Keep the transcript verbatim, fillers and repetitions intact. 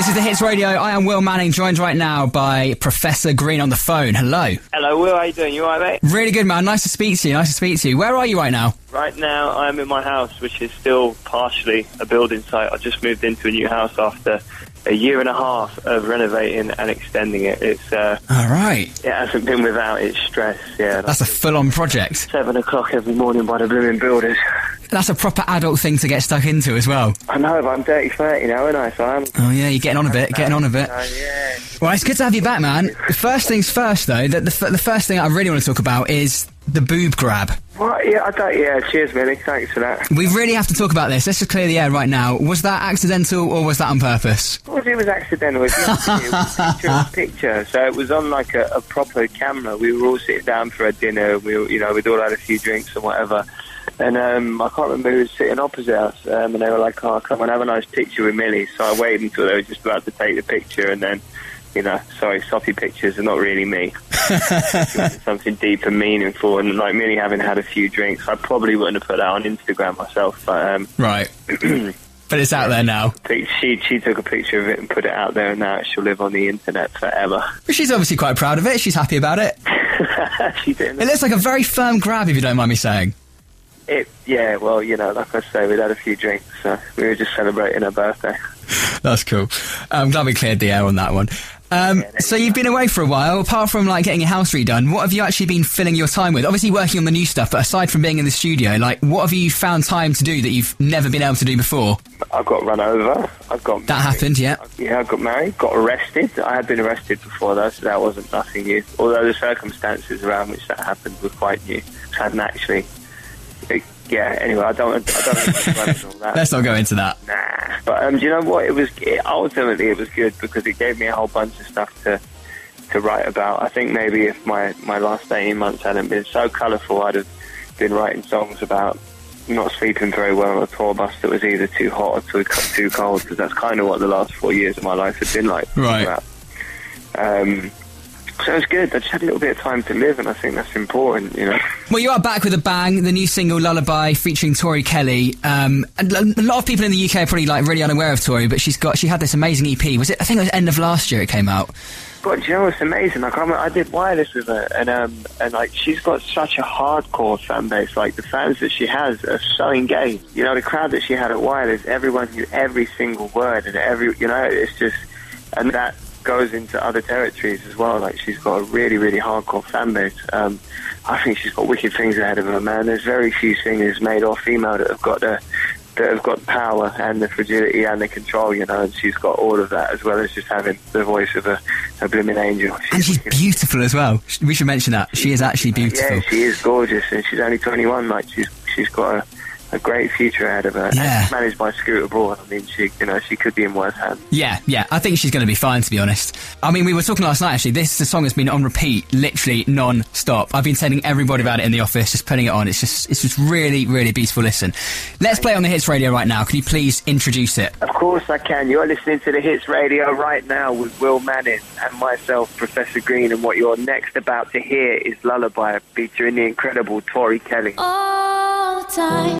This is the Hits Radio. I am Will Manning, joined right now by Professor Green on the phone. Hello. Hello, Will. How you doing? You all right, mate? Really good, man. Nice to speak to you. Nice to speak to you. Where are you right now? Right now, I'm in my house, which is still partially a building site. I just moved into a new house after a year and a half of renovating and extending it. It's uh, all right. It hasn't been without its stress. Yeah, that's, that's a full-on project. Seven o'clock every morning by the blooming builders. That's a proper adult thing to get stuck into as well. I know, but I'm dirty thirty now, aren't I? So I'm. Oh yeah, you're getting on a bit, getting on a bit. Oh yeah. Well, it's good to have you back, man. The first things first, though. The, the, the first thing I really want to talk about is the boob grab. What? Yeah, I don't. Yeah, cheers, Millie. Thanks for that. We really have to talk about this. Let's just clear the air right now. Was that accidental or was that on purpose? Well, it was accidental. It was, it was picture in picture. So it was on like a, a proper camera. We were all sitting down for a dinner. We, were, you know, we'd all had a few drinks and whatever. And um, I can't remember who was sitting opposite us. Um, and they were like, "Oh, come on, have a nice picture with Millie." So I waited until they were just about to take the picture, and then, you know, sorry, soppy pictures are not really me. Something deep and meaningful, and like Millie having had a few drinks, I probably wouldn't have put that on Instagram myself. But um, right, but it's out there now. She she took a picture of it and put it out there, and now she'll live on the internet forever. But she's obviously quite proud of it. She's happy about it. She didn't. It looks like a very firm grab, if you don't mind me saying. It, yeah, well, you know, like I say, we'd had a few drinks, so we were just celebrating her birthday. That's cool. I'm glad we cleared the air on that one. Um, yeah, so you've been away for a while. Apart from like getting your house redone, what have you actually been filling your time with? Obviously working on the new stuff, but aside from being in the studio, like what have you found time to do that you've never been able to do before? I got run over. I got married. That happened, yeah. Yeah, I got married, got arrested. I had been arrested before though, so that wasn't nothing new. Although the circumstances around which that happened were quite new. I hadn't actually. It, yeah. Anyway, I don't. I don't. Know all that. Let's not go into that. Nah. But um, do you know what? It was it, ultimately it was good because it gave me a whole bunch of stuff to to write about. I think maybe if my my last eighteen months hadn't been so colourful, I'd have been writing songs about not sleeping very well on a tour bus that was either too hot or too too cold. Because that's kind of what the last four years of my life had been like. Right. About. Um. So it was good. I just had a little bit of time to live, and I think that's important, you know. Well, you are back with a bang. The new single "Lullaby" featuring Tori Kelly. Um, and a lot of people in the U K are probably like really unaware of Tori, but she's got she had this amazing E P. Was it? I think it was end of last year it came out. God, do you know what's amazing? Like, I did Wireless with her, and um, and like she's got such a hardcore fan base. Like the fans that she has are so engaged. You know, the crowd that she had at Wireless, everyone knew every single word, and every you know, it's just and that. Goes into other territories as well. Like she's got a really, really hardcore fan base. Um, I think she's got wicked things ahead of her, man. There's very few singers, male or female, that have got the that have got power and the fragility and the control, you know. And she's got all of that as well as just having the voice of a, a blooming angel. She's and she's wicked. Beautiful as well. We should mention that she is actually beautiful. Yeah, she is gorgeous, and she's only twenty-one. Like she's she's got a. A great future ahead of her. Yeah. And managed by Scooter Braun. I mean, she, you know, she could be in worse hands. Yeah, yeah. I think she's going to be fine, to be honest. I mean, we were talking last night, actually. This the song has been on repeat, literally non-stop. I've been telling everybody about it in the office, just putting it on. It's just, it's just really, really beautiful listen. Let's play it on the Hits Radio right now. Can you please introduce it? Of course I can. You're listening to the Hits Radio right now with Will Manning and myself, Professor Green, and what you're next about to hear is Lullaby, featuring the incredible Tori Kelly. All time.